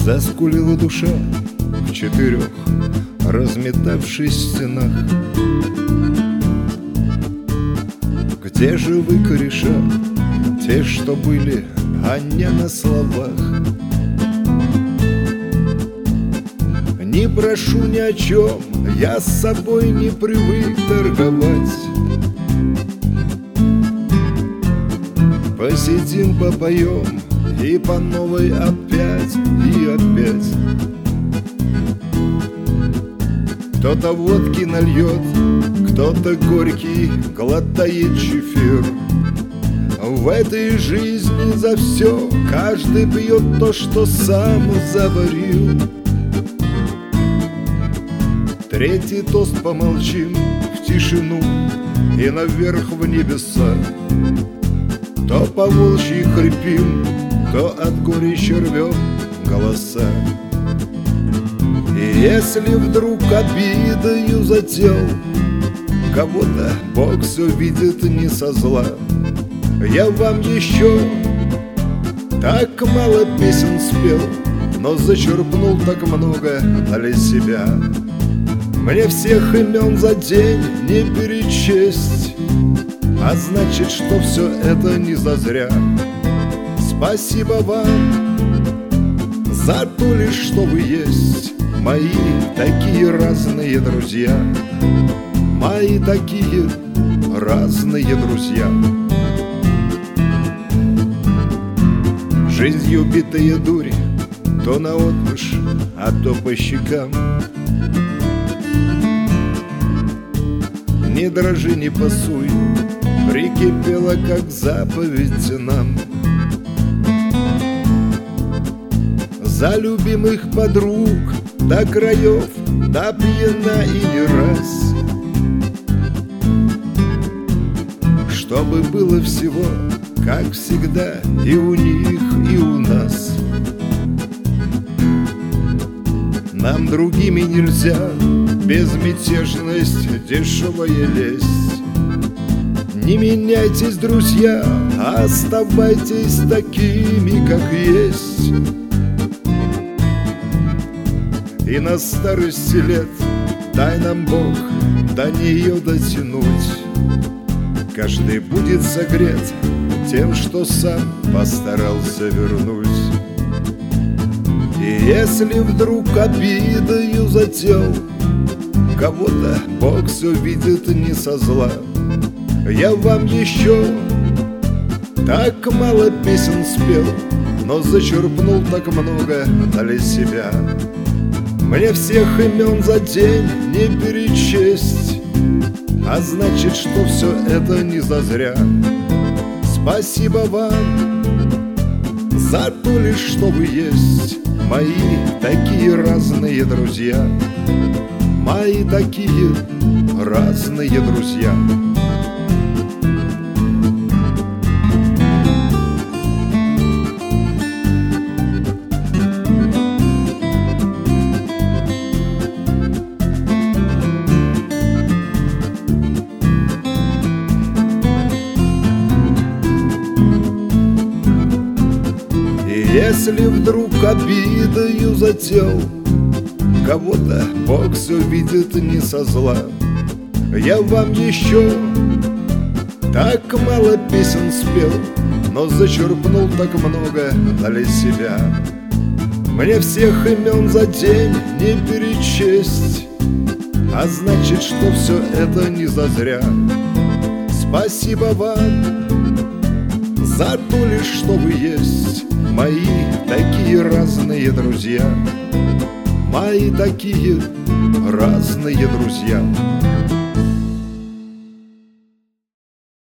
Заскулила душа в 4, разметавшись в стенах. Где же вы, кореша, те, что были, а не на словах? Не прошу ни о чем, я с собой не привык торговать. Посидим, попоем и по новой опять и опять. Кто-то водки нальет, кто-то горький глотает чефир. В этой жизни за все каждый пьет то, что сам заварил. Третий тост помолчим в тишину и наверх в небеса. То по-волчьи хрипим, то от горечи рвем голоса. И если вдруг обидою задел кого-то, Бог все видит не со зла. Я вам еще так мало песен спел, но зачерпнул так много для себя. Мне всех имен за день не перечесть, а значит, что все это не зазря. Спасибо вам за то лишь, что вы есть, мои такие разные друзья, мои такие разные друзья. Жизнью битые дури, то наотмашь, а то по щекам. Не дрожи, не пасуй, прикипела, как заповедь нам. За любимых подруг до краев, до пьяна и не раз. Чтобы было всего, как всегда, и у них, и у нас. Нам другими нельзя, безмятежность, дешевая лесть. Не меняйтесь, друзья, оставайтесь такими, как есть. И на старости лет дай нам Бог до нее дотянуть. Каждый будет согрет тем, что сам постарался вернуть. И если вдруг обидою задел кого-то, Бог все видит не со зла. Я вам еще так мало песен спел, но зачерпнул так много для себя. Мне всех имен за день не перечесть, а значит, что все это не зазря. Спасибо вам за то лишь, что вы есть, мои такие разные друзья, мои такие разные друзья. Если вдруг обидою задел кого-то, Бог все видит не со зла. Я вам еще так мало песен спел, но зачерпнул так много для себя. Мне всех имен за день не перечесть, а значит, что все это не зазря. Спасибо вам за то лишь, что вы есть, мои такие разные друзья, мои такие разные друзья.